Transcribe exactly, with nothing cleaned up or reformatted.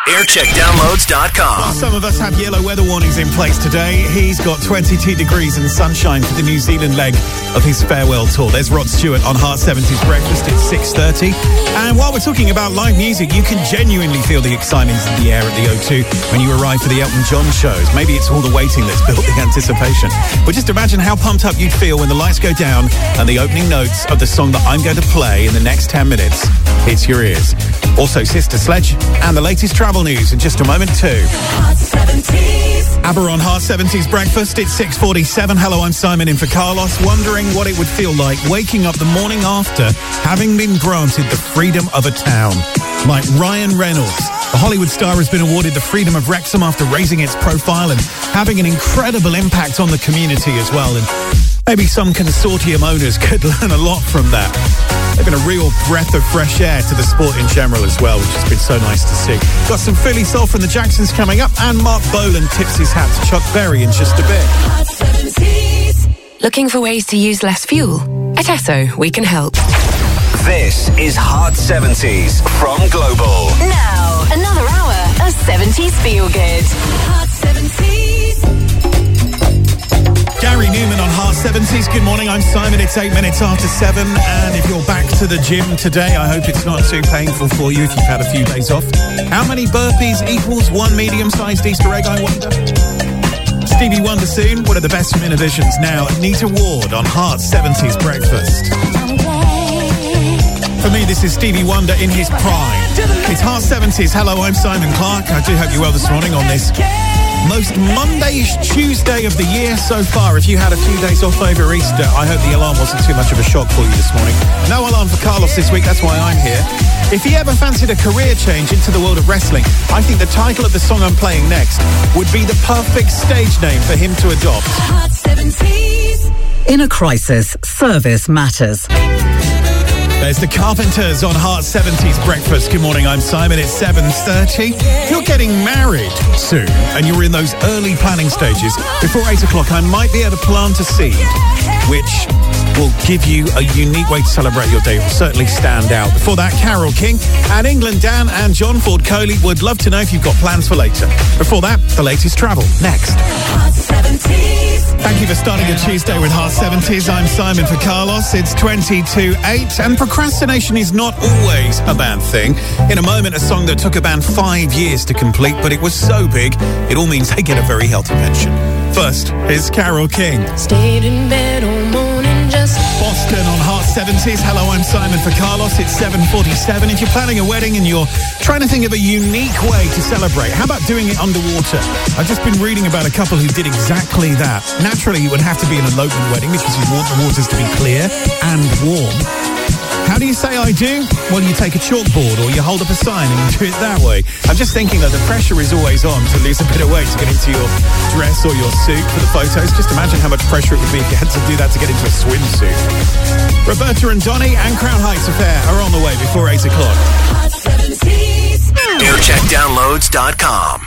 aircheck downloads dot com. Well, some of us have yellow weather warnings in place today. He's got twenty-two degrees and sunshine for the New Zealand leg of his farewell tour. There's Rod Stewart on Heart seventies Breakfast at six thirty. And while we're talking about live music, you can genuinely feel the excitement in the air at the O two when you arrive for the Elton John shows. Maybe it's all the waiting that's built the anticipation. But just imagine how pumped up you'd feel when the lights go down and the opening notes of the song that I'm going to play in the next ten minutes hits your ears. Also, Sister Sledge and the latest travel news in just a moment too. Heart seventies. ABBA on Heart seventies Breakfast. It's six forty-seven. Hello, I'm Simon in for Carlos, wondering what it would feel like waking up the morning after having been granted the freedom of a town. Like Ryan Reynolds, the Hollywood star has been awarded the freedom of Wrexham after raising its profile and having an incredible impact on the community as well. And maybe some consortium owners could learn a lot from that. They've been a real breath of fresh air to the sport in general as well, which has been so nice to see. Got some Philly soul from the Jacksons coming up, and Mark Bolan tips his hat to Chuck Berry in just a bit. Heart seventies. Looking for ways to use less fuel? At Esso, we can help. This is Heart seventies from Global. Now, another hour of seventies Feel Good. Heart seventies. Gary Newman on Heart seventies. Good morning, I'm Simon. It's eight minutes after seven, and if you're back to the gym today, I hope it's not too painful for you if you've had a few days off. How many burpees equals one medium-sized Easter egg, I wonder? Stevie Wonder soon. One of the best from Innovisions now. Anita Ward on Heart seventies Breakfast. For me, this is Stevie Wonder in his prime. It's Heart seventies. Hello, I'm Simon Clark. I do hope you're well this morning on this most Monday-ish Tuesday of the year so far. If you had a few days off over Easter, I hope the alarm wasn't too much of a shock for you this morning. No alarm for Carlos this week, that's why I'm here. If he ever fancied a career change into the world of wrestling, I think the title of the song I'm playing next would be the perfect stage name for him to adopt. Heart seventies. In a crisis, service matters. There's the Carpenters on Heart seventies Breakfast. Good morning, I'm Simon. It's seven thirty. You're getting married soon, and you're in those early planning stages. Before eight o'clock, I might be able to plant a seed, which will give you a unique way to celebrate your day. It will certainly stand out. Before that, Carole King and England Dan and John Ford Coley would love to know if you've got plans for later. Before that, the latest travel. Next. Heart seventies. Thank you for starting your Tuesday with Heart seventies. I'm Simon for Carlos. It's twenty-two eight, and procrastination is not always a bad thing. In a moment, a song that took a band five years to complete, but it was so big, it all means they get a very healthy pension. First is Carole King. Stayed in bed all morning just... Boston on Heart seventies. Hello, I'm Simon for Carlos. It's seven forty-seven. If you're planning a wedding and you're trying to think of a unique way to celebrate, how about doing it underwater? I've just been reading about a couple who did exactly that. Naturally, it would have to be an elopement wedding because you want the waters to be clear and warm. How do you say I do? Well, you take a chalkboard or you hold up a sign and you do it that way. I'm just thinking that the pressure is always on to lose a bit of weight to get into your dress or your suit for the photos. Just imagine how much pressure it would be if you had to do that to get into a swimsuit. Roberta and Donny and Crown Heights Affair are on the way before eight o'clock. Heart seventies. aircheck downloads dot com.